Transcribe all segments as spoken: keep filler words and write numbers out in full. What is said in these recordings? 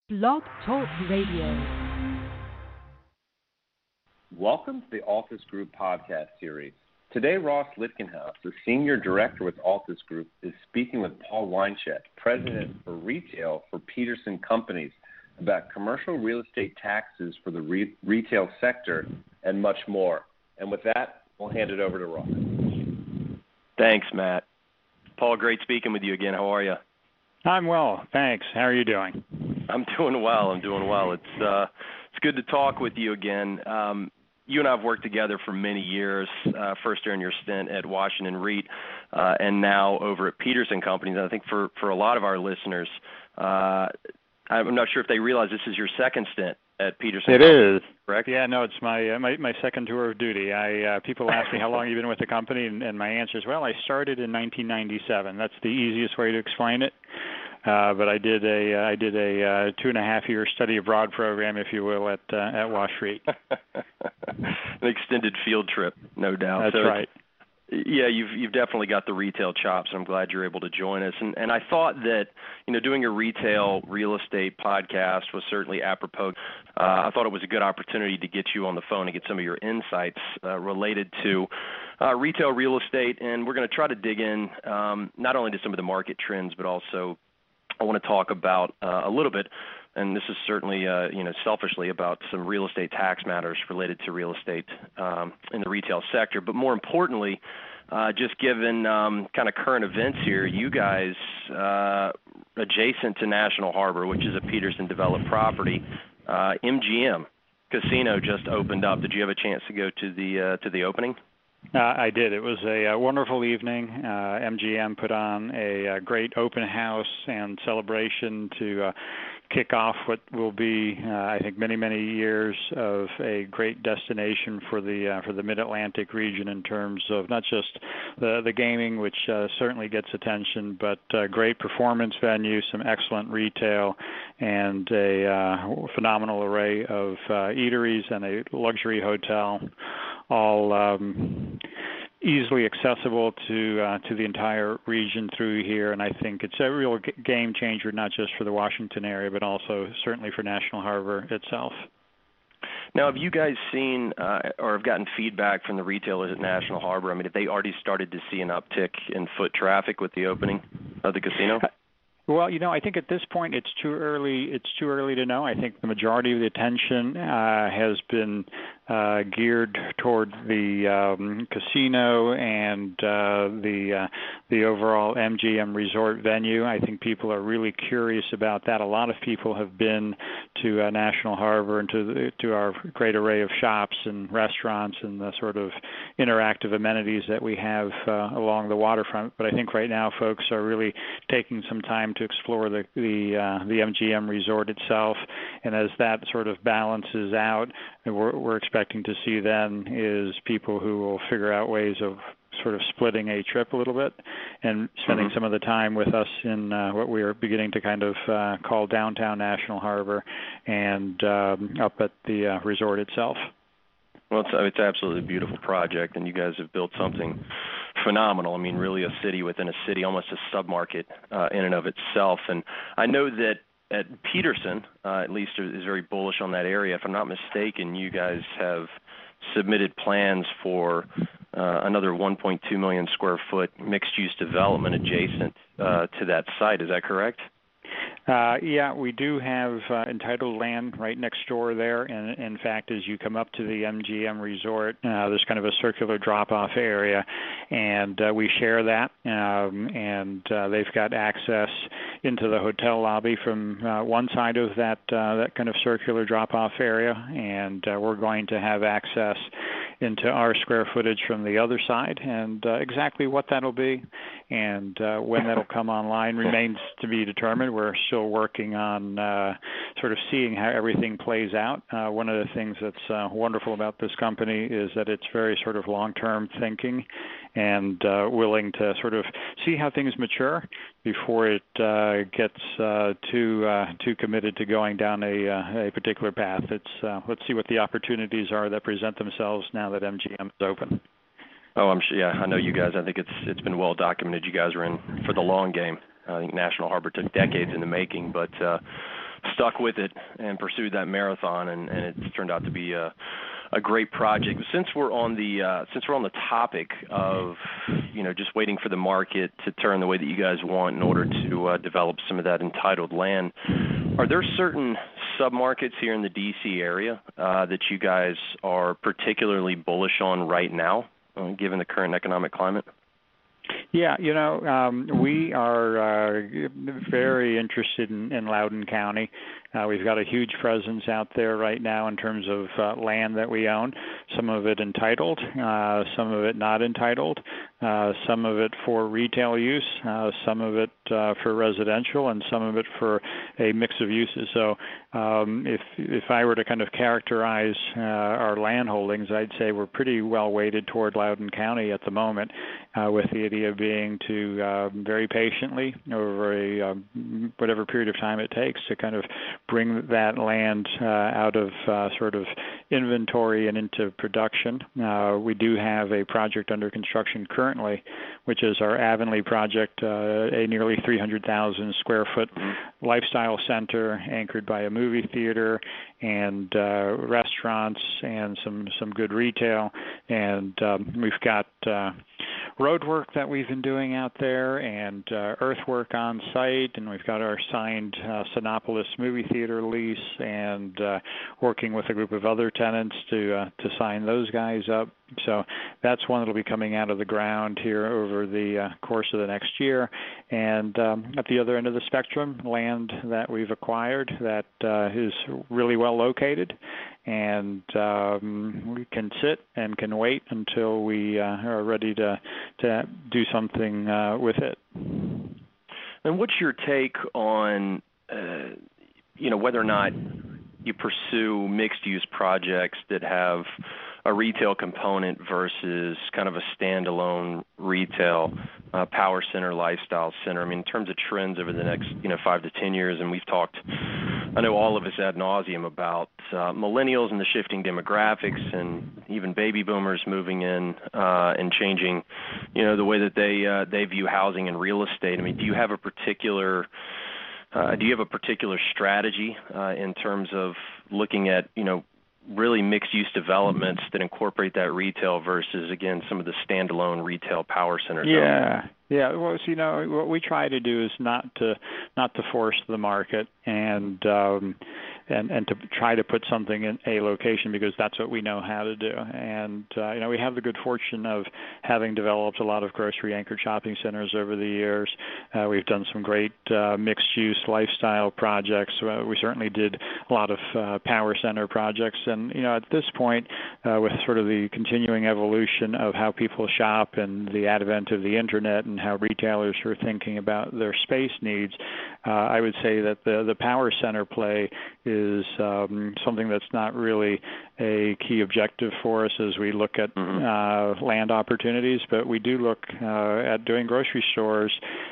Blog Talk Radio. Welcome to the Altus Group podcast series. Today, Ross Lichtenhouse, the Senior Director with Altus Group, is speaking with Paul Weinschett, President for Retail for Peterson Companies, about commercial real estate taxes for the re- retail sector and much more. And with that, we'll hand it over to Ross. Thanks, Matt. Paul, great speaking with you again. How are you? I'm well, thanks. How are you doing? I'm doing well. I'm doing well. It's uh, it's good to talk with you again. Um, you and I have worked together for many years, uh, first during your stint at Washington REIT, uh, and now over at Peterson Companies. And I think for, for a lot of our listeners, uh, I'm not sure if they realize this is your second stint at Peterson It Companies, is. correct? Yeah, no, it's my uh, my, my second tour of duty. I uh, people ask me how long you've been with the company, and, and my answer is, well, I started in nineteen ninety-seven. That's the easiest way to explain it. Uh, but I did a uh, I did a uh, two and a half year study abroad program, if you will, at uh, at Wash REIT. An extended field trip, no doubt. That's so right. Yeah, you've you've definitely got the retail chops, and I'm glad you're able to join us. And and I thought that, you know, doing a retail real estate podcast was certainly apropos. Uh, I thought it was a good opportunity to get you on the phone and get some of your insights uh, related to uh, retail real estate. And we're going to try to dig in um, not only to some of the market trends, but also I want to talk about uh, a little bit, and this is certainly, uh, you know, selfishly about some real estate tax matters related to real estate um, in the retail sector. But more importantly, uh, just given um, kind of current events here, you guys, uh, adjacent to National Harbor, which is a Peterson developed property, uh, M G M Casino just opened up. Did you have a chance to go to the uh, to the opening? Uh, I did. It was a, a wonderful evening. Uh, M G M put on a, a great open house and celebration to uh, kick off what will be, uh, I think, many, many years of a great destination for the uh, for the Mid-Atlantic region in terms of not just the the gaming, which uh, certainly gets attention, but uh, great performance venue, some excellent retail, and a uh, phenomenal array of uh, eateries and a luxury hotel, all um, easily accessible to uh, to the entire region through here. And I think it's a real g- game changer, not just for the Washington area, but also certainly for National Harbor itself. Now, have you guys seen uh, or have gotten feedback from the retailers at National Harbor? I mean, have they already started to see an uptick in foot traffic with the opening of the casino? Well, you know, I think at this point it's too early. It's too early to know. I think the majority of the attention uh, has been uh, geared toward the um, casino and uh, the uh, the overall M G M resort venue. I think people are really curious about that. A lot of people have been to uh, National Harbor and to the, to our great array of shops and restaurants and the sort of interactive amenities that we have uh, along the waterfront. But I think right now folks are really taking some time to explore the the, uh, the M G M resort itself, and as that sort of balances out, we're, we're expecting to see then is people who will figure out ways of sort of splitting a trip a little bit and spending mm-hmm. some of the time with us in uh, what we are beginning to kind of uh, call downtown National Harbor and um, up at the uh, resort itself. Well, it's, it's absolutely a beautiful project, and you guys have built something phenomenal. I mean, really a city within a city, almost a submarket uh, in and of itself. And I know that at Peterson, uh, at least, is very bullish on that area. If I'm not mistaken, you guys have submitted plans for uh, another one point two million square foot mixed-use development adjacent uh, to that site. Is that correct? Uh, yeah, we do have uh, entitled land right next door there, and in fact, as you come up to the M G M resort, uh, there's kind of a circular drop-off area, and uh, we share that, um, and uh, they've got access into the hotel lobby from uh, one side of that uh, that kind of circular drop-off area, and uh, we're going to have access into our square footage from the other side, and uh, exactly what that'll be and uh, when that'll come online remains to be determined. We're still working on uh, sort of seeing how everything plays out. Uh, one of the things that's uh, wonderful about this company is that it's very sort of long-term thinking and uh, willing to sort of see how things mature before it uh, gets uh, too uh, too committed to going down a, uh, a particular path. It's uh, let's see what the opportunities are that present themselves now that M G M is open. Oh, I'm sure. Yeah, I know you guys. I think it's it's been well documented. You guys are in for the long game. I think National Harbor took decades in the making, but uh, stuck with it and pursued that marathon, and, and it's turned out to be a, a great project. Since we're on the uh, since we're on the topic of you know just waiting for the market to turn the way that you guys want in order to uh, develop some of that entitled land, are there certain submarkets here in the D C area uh, that you guys are particularly bullish on right now, uh, given the current economic climate? Yeah, you know, um, we are uh, very interested in, in Loudoun County. Uh, we've got a huge presence out there right now in terms of uh, land that we own, some of it entitled, uh, some of it not entitled, uh, some of it for retail use, uh, some of it uh, for residential, and some of it for a mix of uses. So um, if if I were to kind of characterize uh, our land holdings, I'd say we're pretty well weighted toward Loudoun County at the moment, uh, with the idea being to uh, very patiently, over a um, whatever period of time it takes, to kind of bring that land uh, out of uh, sort of inventory and into production. Uh, we do have a project under construction currently, which is our Avonlea project, uh, a nearly three hundred thousand square foot lifestyle center anchored by a movie theater and uh, restaurants and some, some good retail. And um, we've got uh, road work that we've been doing out there and uh, earthwork on site, and we've got our signed uh, Sinopolis movie theater lease and uh, working with a group of other tenants to uh, to sign those guys up. So that's one that will be coming out of the ground here over the uh, course of the next year. And um, at the other end of the spectrum, land that we've acquired that uh, is really well located, and um, we can sit and can wait until we uh, are ready to to do something uh, with it. And what's your take on, uh, you know, whether or not you pursue mixed-use projects that have a retail component versus kind of a standalone retail uh, power center, lifestyle center? I mean, in terms of trends over the next, you know, five to ten years, and we've talked, I know all of us ad nauseum about uh, millennials and the shifting demographics, and even baby boomers moving in uh, and changing, you know, the way that they uh, they view housing and real estate. I mean, do you have a particular uh, do you have a particular strategy uh, in terms of looking at, you know, really mixed-use developments that incorporate that retail versus, again, some of the standalone retail power centers? Yeah, yeah. Well, so, you know, what we try to do is not to not to force the market and um, and and to try to put something in a location because that's what we know how to do. And uh, you know, we have the good fortune of having developed a lot of grocery-anchored shopping centers over the years. Uh, we've done some great uh, mixed-use lifestyle projects. Uh, we certainly did a lot of uh, power center projects. And you know, at this point, uh, with sort of the continuing evolution of how people shop and the advent of the internet and how retailers are thinking about their space needs, uh, I would say that the the power center play is um, something that's not really a key objective for us as we look at mm-hmm. uh, land opportunities, but we do look uh, at doing grocery stores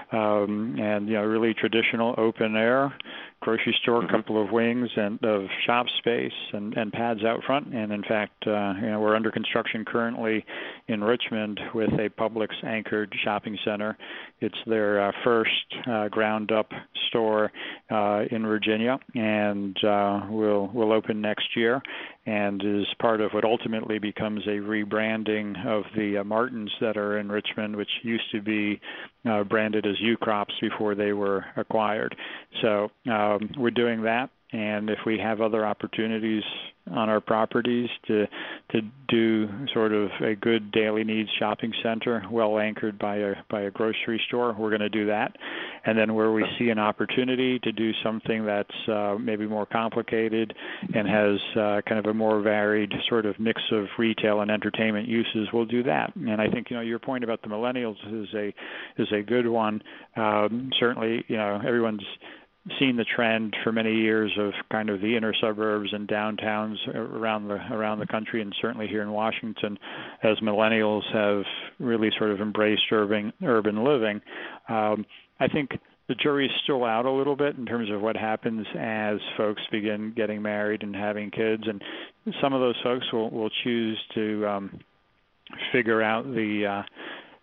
um, and, you know, really traditional open air grocery store, a couple of wings and of shop space and, and pads out front. And in fact, uh, you know, we're under construction currently in Richmond with a Publix anchored shopping center. It's their uh, first uh, ground up store uh, in Virginia, and uh, will will open next year, and is part of what ultimately becomes a rebranding of the uh, Martins that are in Richmond, which used to be uh, branded as U-Crops before they were acquired. So um, we're doing that, and if we have other opportunities on our properties to to do sort of a good daily needs shopping center, well anchored by a by a grocery store, we're going to do that. And then where we see an opportunity to do something that's uh, maybe more complicated and has uh, kind of a more varied sort of mix of retail and entertainment uses, we'll do that. And I think, you know, your point about the millennials is a is a good one. Um, certainly, you know, everyone's seen the trend for many years of kind of the inner suburbs and downtowns around the around the country, and certainly here in Washington, as millennials have really sort of embraced urban urban living. Um, I think the jury's still out a little bit in terms of what happens as folks begin getting married and having kids, and some of those folks will will choose to um, figure out the uh,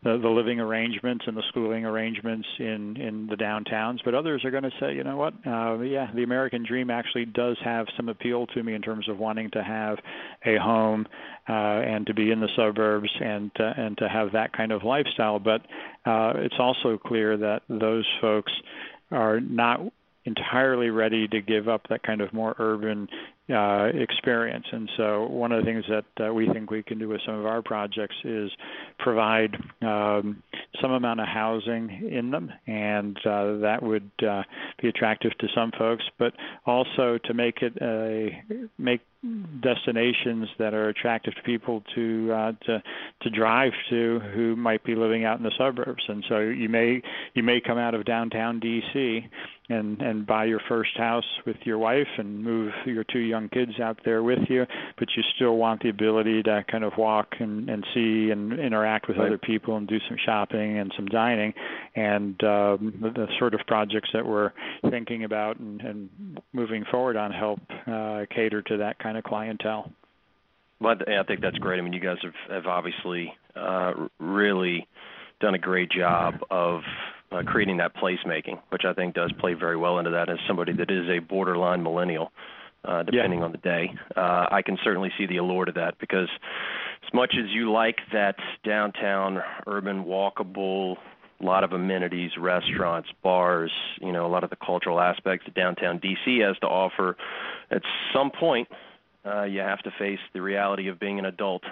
the, the living arrangements and the schooling arrangements in, in the downtowns, but others are going to say, you know what, uh, yeah, the American dream actually does have some appeal to me in terms of wanting to have a home uh, and to be in the suburbs and uh, and to have that kind of lifestyle. But uh, it's also clear that those folks are not entirely ready to give up that kind of more urban uh, experience. And so one of the things that uh, we think we can do with some of our projects is provide um, some amount of housing in them, and uh, that would uh, be attractive to some folks, but also to make it a make destinations that are attractive to people to uh, to to drive to who might be living out in the suburbs. And so you may you may come out of downtown D C and and buy your first house with your wife and move your two young kids out there with you, but you still want the ability to kind of walk and, and see and interact with right. other people and do some shopping and some dining. And um, the, the sort of projects that we're thinking about and, and moving forward on help uh, cater to that kind of clientele. Well, I think that's great. I mean, you guys have, have obviously uh, really done a great job of uh, creating that placemaking, which I think does play very well into that as somebody that is a borderline millennial, uh, depending yeah. on the day. Uh, I can certainly see the allure to that, because as much as you like that downtown, urban, walkable, a lot of amenities, restaurants, bars, you know, a lot of the cultural aspects that downtown D C has to offer, at some point, uh, you have to face the reality of being an adult.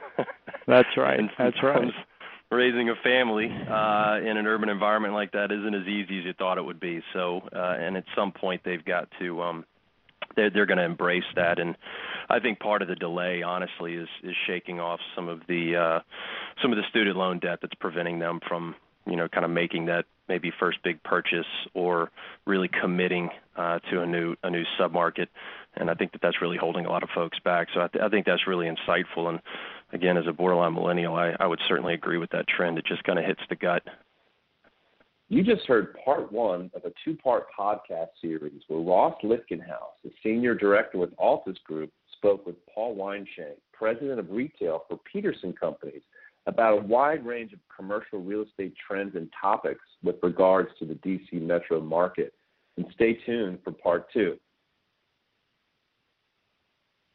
That's right. That's right. Raising a family uh, in an urban environment like that isn't as easy as you thought it would be. So, uh, and at some point they've got to, um, they're, they're going to embrace that. And I think part of the delay, honestly, is, is shaking off some of the uh, some of the student loan debt that's preventing them from, you know, kind of making that maybe first big purchase or really committing uh, to a new a new submarket. And I think that that's really holding a lot of folks back. So I, th- I think that's really insightful. And again, as a borderline millennial, I, I would certainly agree with that trend. It just kind of hits the gut. You just heard part one of a two-part podcast series where Ross Lichtgenhaus, the senior director with Altus Group, spoke with Paul Weinshank, president of retail for Peterson Companies, about a wide range of commercial real estate trends and topics with regards to the D C metro market. And stay tuned for part two.